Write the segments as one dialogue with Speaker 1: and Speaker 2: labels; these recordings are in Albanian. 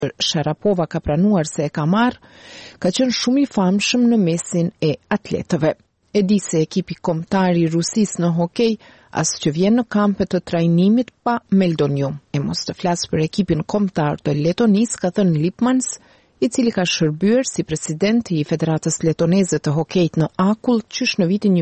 Speaker 1: Sharapova ka pranuar se e ka marrë, ka qenë shumë i famshëm në mesin e atletëve. E di se ekipi kombëtar i Rusisë në hokej as që vjen në kampe të trajnimit pa meldonium. E mos të flas për ekipin kombëtar të Letonisë, ka thënë Lipmans, i cili ka shërbyer si president i Federatës Letoneze të hokejt në Akull qysh në vitin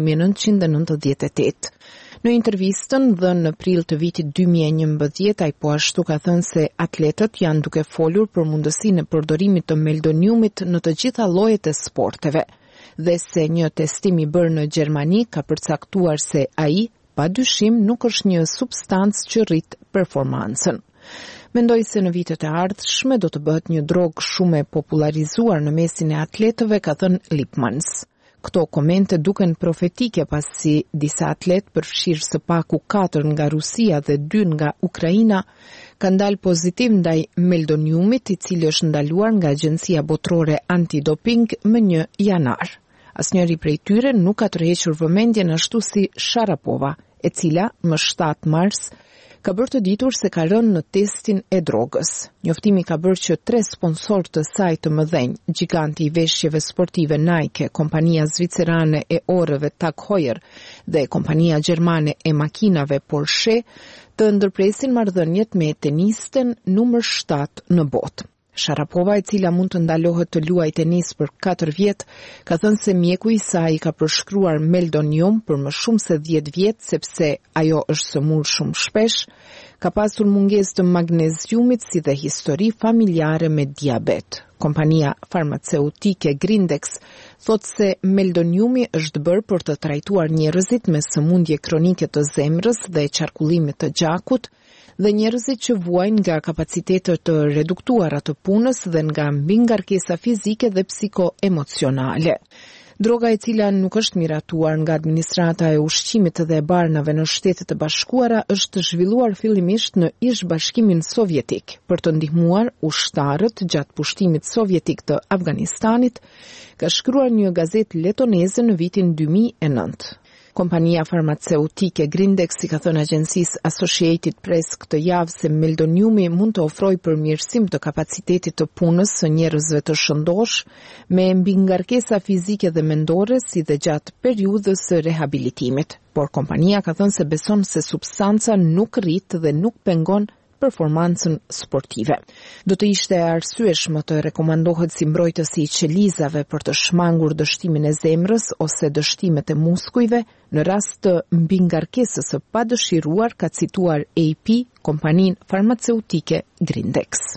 Speaker 1: 1998. Në intervistën dhënë në prill të vitit 2011, ai po ashtu ka thënë se atletët janë duke folur për mundësinë e përdorimit të meldoniumit në të gjitha llojet e sporteve, dhe se një testim i bërë në Gjermani ka përcaktuar se ai, padyshim, nuk është një substancë që rrit performancën. Mendoj se në vitet e ardhshme do të bëhet një drogë shumë e popularizuar në mesin e atletëve, ka thënë Lipmans. Këto komente duken profetike pasi disa atlet, përfshirë së paku 4 nga Rusia dhe 2 nga Ukraina, kanë dalë pozitiv ndaj meldoniumit, i cili është ndaluar nga Agjencia Botërore Antidoping më 1 janar. Asnjëri prej tyre nuk ka tërhequr vëmendjen ashtu si Sharapova, e cila më 7 mars ka bërë të ditur se ka rënë në testin e drogës. Njoftimi ka bërë që 3 sponsor të saj të mëdhenj, giganti i veshjeve sportive Nike, kompania zvicerane e orëve Tag Heuer dhe kompania gjermane e makinave Porsche, të ndërpresin marrëdhëniet me tenisten numër 7 në botë. Sharapova, e cila mund të ndalohet të luajë tenis për 4 vjet, ka thënë se mjeku i saj ka përshkruar meldonium për më shumë se 10 vjet sepse ajo është sëmur shumë shpesh, ka pasur mungesë të magneziumit si dhe histori familjare me diabet. Kompania farmaceutike Grindex thot se meldoniumi është bërë për të trajtuar njerëzit me sëmundje kronike të zemrës dhe qarkullimit të gjakut, dhe njerëzit që vuajnë nga kapacitetet të reduktuara të punës dhe nga mbingarkesa fizike dhe psikoemocionale. Droga, e cila nuk është miratuar nga administrata e ushqimit dhe barnave në Shtetet e Bashkuara, është zhvilluar fillimisht në Ish-Bashkimin Sovjetik për të ndihmuar ushtarët gjatë pushtimit sovjetik të Afganistanit, ka shkruar një gazetë letoneze në vitin 2009. Kompania farmaceutike Grindex i ka thënë agjencisë Associated Press këtë javë se meldoniumi mund të ofrojë përmirësim të kapacitetit të punës së njerëzve të shëndosh me mbingarkesa fizike dhe mendore, si dhe gjatë periudhës së rehabilitimit. Por kompania ka thënë se beson se substanca nuk rrit dhe nuk pengon performancën sportive. Do të ishte arsyeshme të rekomandohet si mbrojtësi i qelizave për të shmangur dështimin e zemrës ose dështimet e muskujve në rast të mbingarkesës së padëshiruar, ka cituar AP, kompaninë farmaceutike Grindex.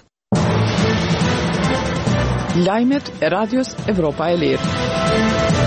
Speaker 2: Lajmet e Radios Evropa e Lirë.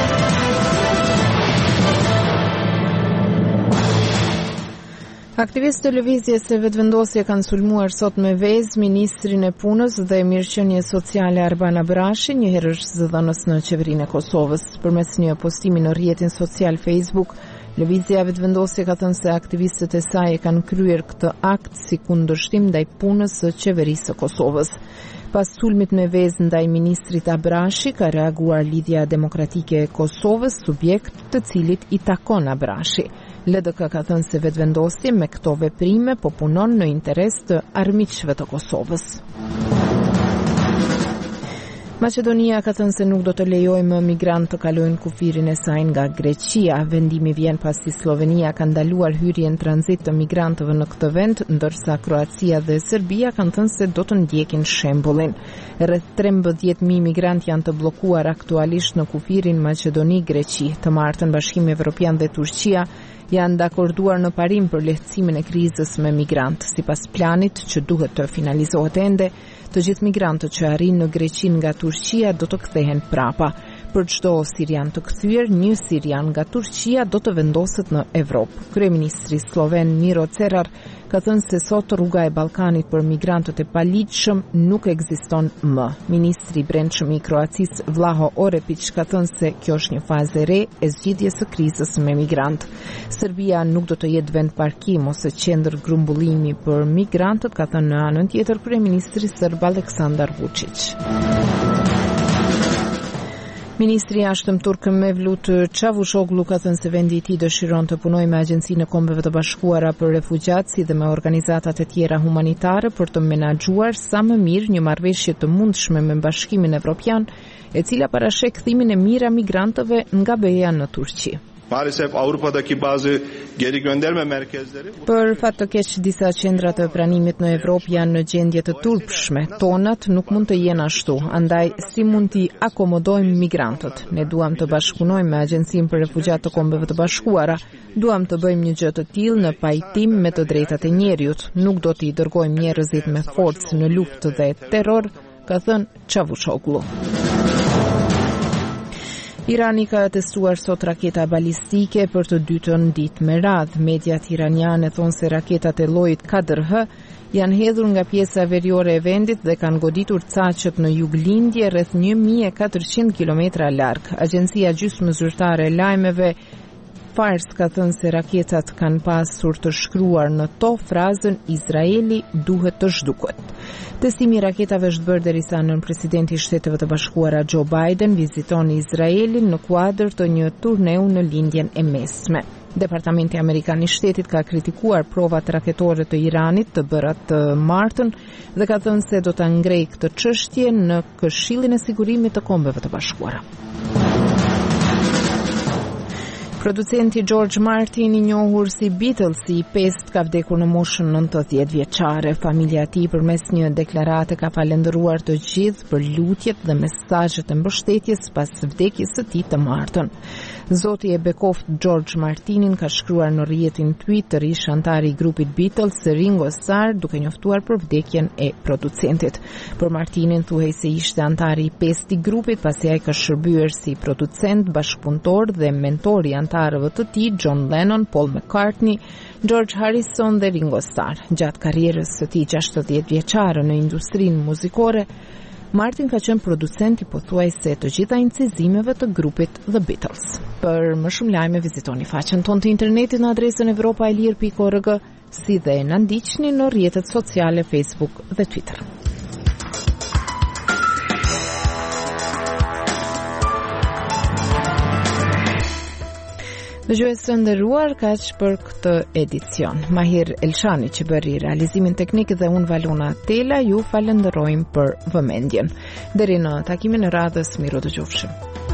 Speaker 1: Aktivistë të lëvizjes së vetëvendosje kanë sulmuar sot me vezë ministrin e punës dhe mirëqenie sociale Arbana Brashi, një herësh zëdhënës në qeverinë e Kosovës. Përmes një postimi në rrjetin social Facebook, lëvizja e vetëvendosje ka thënë se aktivistët e saj kanë kryer këtë akt si kundërshtim ndaj punës së qeverisë së Kosovës. Pas sulmit me vezë ndaj ministrit Abrashi, ka reaguar Lidhja Demokratike e Kosovës, subjekt të cilit i takon Abrashi. LDK ka thënë se vetëvendosje me këto veprime po punon në interes të armiqve të Kosovës. Maqedonia ka thënë se nuk do të lejojë më migrantë të kalojnë kufirin e saj nga Greqia. Vendimi vjen pasi Slovenia ka ndaluar hyrjen tranzit të migrantëve në këtë vend, ndërsa Kroacia dhe Serbia kanë thënë se do të ndjekin shembullin. Rreth 13.000 migrantë janë të bllokuar aktualisht në kufirin Maqedoni-Greqi. Të martën Bashkimi Evropian dhe Turqia janë dakorduar në parim për lehtësimin e krizës me migrantë. Sipas planit që duhet të finalizohet ende, të gjithë migrantët që arrin në Greqi nga Turqia do të kthehen prapa. Për çdo sirian të kthyer, një sirian nga Turqia do të vendoset në Evropë. Kryeministri sloven Miro Cerar ka thënë se sot rruga e Ballkanit për migrantët e paligjshëm nuk ekziston më. Ministri i Brendshëm i Kroacisë Vlaho Orepić ka thënë se kjo është një fazë e re e zgjidhjes së krizës me migrantë. Serbia nuk do të jetë vend parkim ose qendër grumbullimi për migrantët, ka thënë në anën tjetër kryeministri serb Aleksandar Vučić. Ministri i jashtëm turk Mevlut Çavuşoglu ka thënë se vendi i tij dëshiron të punojë me Agjencinë e Kombeve të Bashkuara për Refugjat si dhe me organizatat e tjera humanitare për të menaxhuar sa më mirë një marrëveshje të mundshme me Bashkimin Evropian, e cila parasheh kthimin e mirë a migrantëve nga BE-ja në Turqi.
Speaker 3: Maalesef Avrupa'daki bazı geri gönderme merkezleri.
Speaker 1: Për fat të keq, disa qendra të pranimit në Evropë janë në gjendje të turpshme. Tonat nuk mund të jenë ashtu, andaj si mund t'i akomodojmë migrantët? Ne duam të bashkëpunojmë me Agjencinë për Refugjat të Kombeve të Bashkuara. Duam të bëjmë një gjë të tillë në pajtim me të drejtat e njerëzit. Nuk do t'i dërgojmë njerëzit me forcë në luftë dhe terror, ka thënë Çavuşoglu. Irani ka testuar sot raketa balistike për të dytën ditë me radhë. Mediat iraniane thonë se raketat e llojit Qadr-H janë hedhur nga pjesa veriore e vendit dhe kanë goditur caqët në juglindje rreth 1400 kilometra larg. Agjencia gjysmë zyrtare e lajmeve Fars ka thënë se raketat kanë pasur të shkruar në to frazën Izraeli duhet të zhduket. Testimi i raketave është bërë derisa nën presidenti i Shteteve të Bashkuara Joe Biden viziton Izraelin në kuadër të një turneu në lindjen e mesme. Departamenti Amerikan i Shtetit ka kritikuar provat raketore të Iranit të bëra të martën dhe ka thënë se do ta ngrejë këtë çështje në Këshillin e Sigurimit të Kombeve të Bashkuara. Producenti George Martin, i njohur si Beatles i pest, ka vdekur në moshën 90 vjeçare. Familja e tij përmes një deklarate ka falendëruar të gjithë për lutjet dhe mesazhet e mbështetjes pas vdekjes së tij të martën. Zoti e bekoft George Martinin ka shkruar në rrjetin Twitter ish antari i grupit Beatles, Ringo Starr, duke njoftuar për vdekjen e producentit. Për Martinin thuhej se ishte antari i pestë i grupit, pasi ai ka shërbyer si producent, bashkëpunëtor dhe mentor i antarëve të tij, John Lennon, Paul McCartney, George Harrison dhe Ringo Starr. Gjatë karrierës së tij 60 vjeçare në industrinë muzikore, Martin ka qenë producent i pothuajse të gjitha incizimeve të grupit The Beatles. Për më shumë lajme vizitoni faqen tonë të internetit në adresën europaelir.org, si dhe na ndiqni në rrjetet sociale Facebook dhe Twitter. Dëgjues të nderuar, kaq për këtë edicion. Mahir Elshani që bëri realizimin teknik dhe unë Valona Tela ju falenderojmë për vëmendjen. Deri në takimin e radhës, miru dëgjofshim.